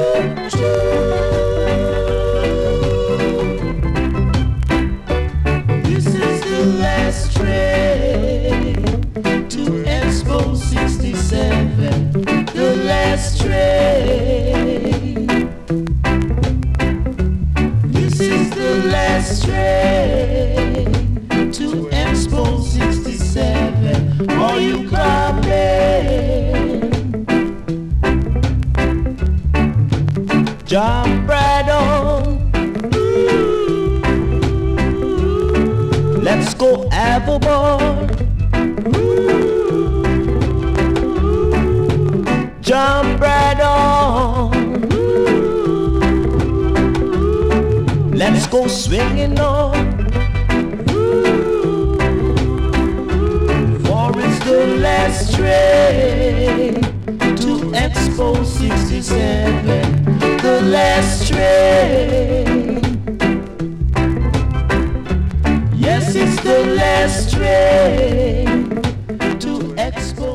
This is the last train to Expo 67. The last train. This is the last train to Expo 67. Are you coming? Jump right on. Let's go have a ball. Jump right on. Let's go swinging on. For it's the last train to Expo 67. The last train. Yes, it's the last train to Expo